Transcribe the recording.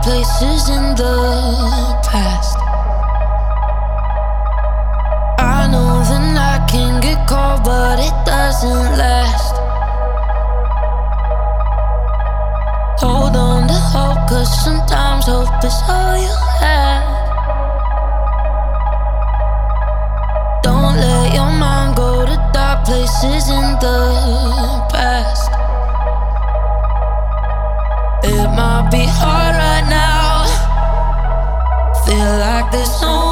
places in the past. I know the night can get cold, but it doesn't last. Hold on to hope, 'cause sometimes hope is all you have. Don't let your mind go to dark places in the past. It might be hard right now, feel like there's no